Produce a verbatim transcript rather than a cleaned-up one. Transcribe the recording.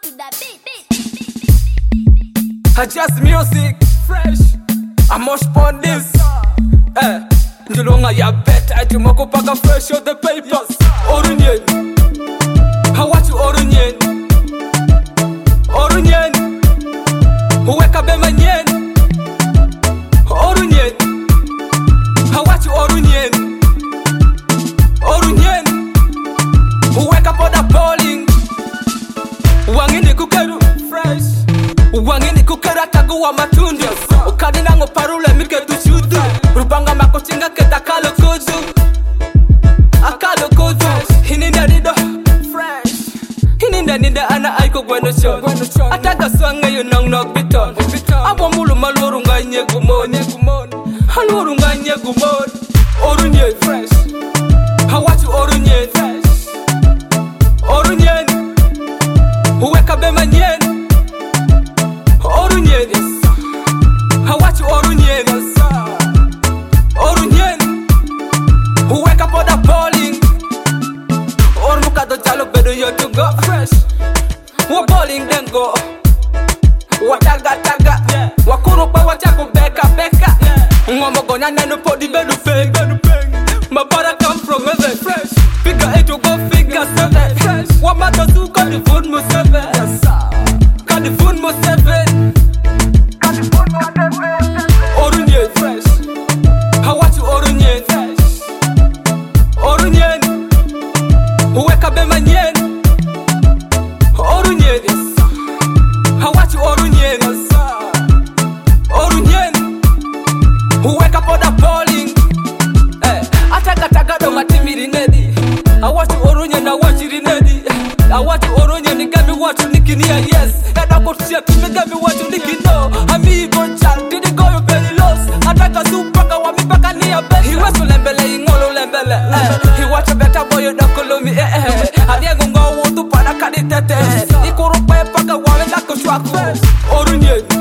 to the beat. I just music fresh. I must pon this. Eh, Njulonga ya bet. I do moko paka fresh on the paper. Orunyen. How what you orunyen? Orunyen. Uweka bema nyen. Orunyen. How what you orunyen? Orunyen. Uweka poda bowling. Wangini kukeru fresh. Wangini kukera tagu wa matundu. Ukadina ngo parule mirke tuchudu. Rupanga makochinga keta kalo kudu. Akalo kudu. Hininda nido fresh. Hininda nida ana aiko gweno chon. Ataka swanga yu nong nok biton. Abo mulu maluru nga nye gumon. Haluru nga nye gumon. Orunyen fresh. Hawachu orunyen fresh. Orunyen. Uweka bema nyen. Orunyen. Hawachu orunyen. Orunyen. Uweka poda bowling. Ormuka do jalo bedo yo to go fresh. Wa bowling then go. Wa taga taga. Wa kuru pa wa chako beka beka. Ngomo gonya nenu podi bedu peng. My brother come from heaven fresh. Figure eight to go figure seven fresh. Wa matter to call the food mo seven. Call the food mo seven. Orunyen fresh. How what you orunyen fresh? Orunyen. Uweka bema nyen. Orunyen. How what you orunyen? Orunyen. Uweka poda bowling. Eh, ataka taka do matimiri nedi. I want you orunyen, I want you nedi. I want you orunyen, ni gami want you nikinia yes. And I got shit to me gami want you nikino. Amigo chan, did it go you very lost? Ataka supaka wa mipaka ni ya best. He was lembele ingolo lembele. Eh, he watch a better boy you dokolo mi eh eh. Adiego ngo wutu para kaditete. Ikuru pe paka wa me lako shwaku. Orunyen.